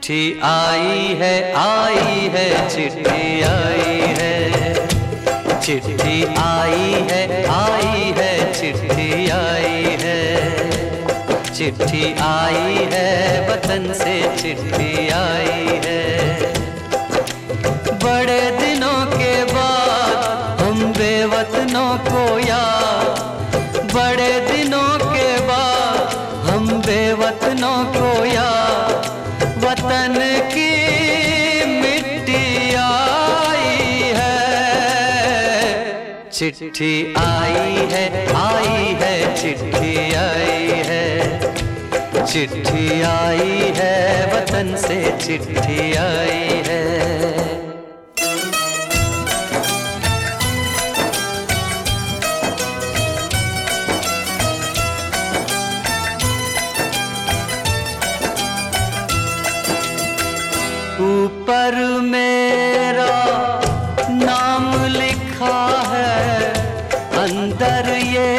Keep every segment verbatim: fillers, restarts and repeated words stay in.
चिट्ठी आई है, आई है, चिट्ठी आई है, चिट्ठी आई है, आई है, चिट्ठी आई है, चिट्ठी आई है, वतन से चिट्ठी आई है। बड़े दिनों के बाद हम बेवतनों को याद, बड़े दिनों के बाद हम बेवतनों को याद, वतन की मिट्टी आई है। चिट्ठी आई है, आई है, चिट्ठी आई है, चिट्ठी आई है, वतन से चिट्ठी आई है। ऊपर मेरा नाम लिखा है, अंदर ये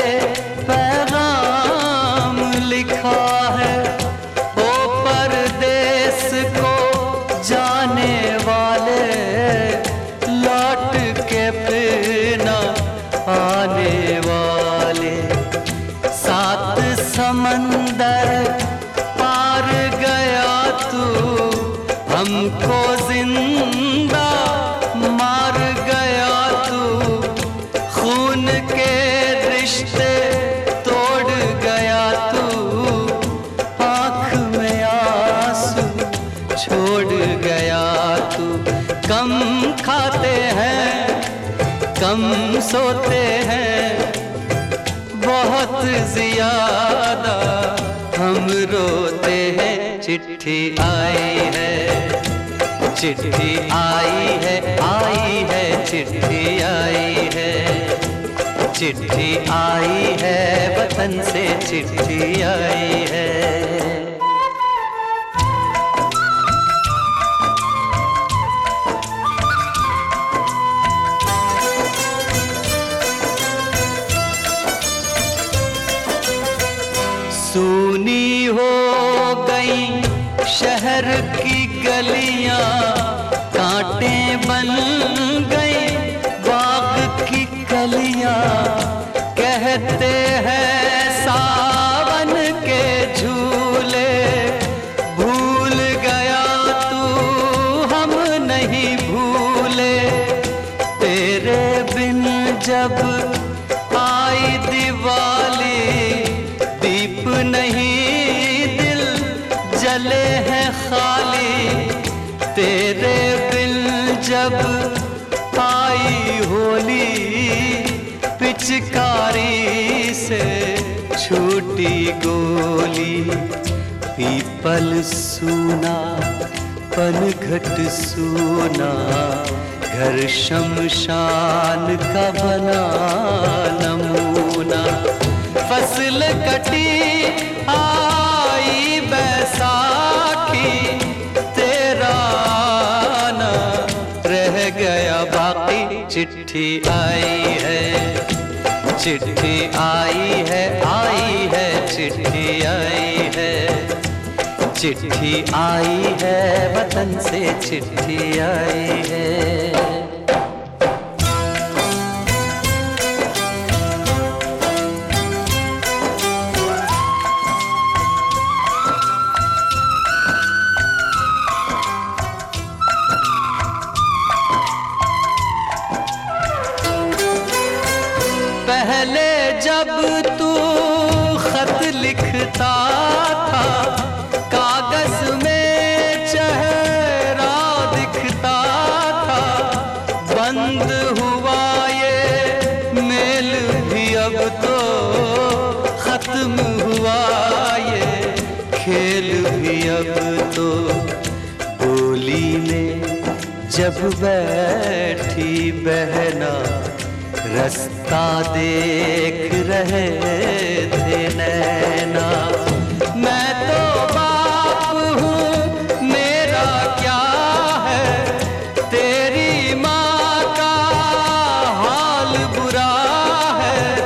पैगाम लिखा है। ओ परदेस को जाने वाले, लौट के फिर न आने वाले, सात समंदर पार गया तू, हमको जिंदा मार गया तू, खून के रिश्ते तोड़ गया तू, आँख में आंसू छोड़ गया तू। कम खाते हैं, कम सोते हैं, बहुत ज्यादा हम रोते हैं। चिट्ठी आई है, चिट्ठी आई है, आई है, चिट्ठी आई है, चिट्ठी आई है, वतन से चिट्ठी आई है। सूनी हो गई शहर की गलियां, कांटे बन गई बाग की कलियां, कहते हैं सावन के झूले, भूल गया तू हम नहीं भूले, तेरे बिन जब आई दिवाली, दीप नहीं दिल जले हैं खाली, तेरे बिन जब आई होली, पिचकारी से छूटी गोली। पीपल सूना, पनघट सूना, घर शमशान का बना नमूना। फसल कटी आई बैसाखी, तेरा आना रह गया बाकी। चिट्ठी आई है, चिट्ठी आई है, आई है, चिट्ठी आई है, चिट्ठी आई है, वतन से चिट्ठी आई है। पहले जब तू खत लिखता था, कागज में चेहरा दिखता था, बंद हुआ ये मेल भी अब तो, खत्म हुआ ये खेल भी अब तो। बोली में जब बैठी बहना, रास्ता देख रहे थे नैना। मैं तो बाप हूँ, मेरा क्या है, तेरी माँ का हाल बुरा है,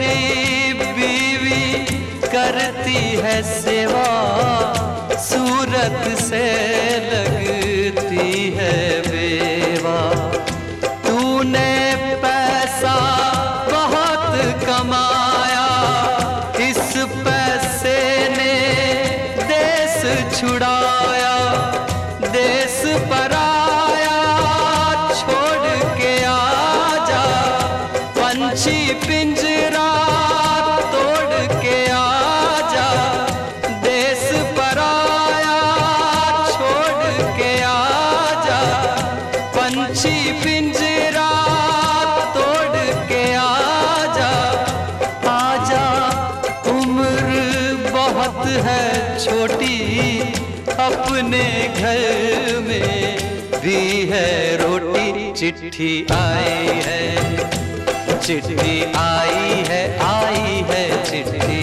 तेरी बीवी करती है सेवा, सूरज सूरत से लगती है बेवा। तूने पैसा बहुत कमाया, इस पैसे ने देश छुड़ाया। देश पराया छोड़ के आजा, पंछी पिंजरा तोड़ के आजा। देश पराया छोड़ के आजा, पंछी पिंजरा तोड़ के आजा। आजा उम्र बहुत है छोटी, अपने घर में भी है रोटी। चिट्ठी आई है, चिट्ठी आई है, आई है चिट्ठी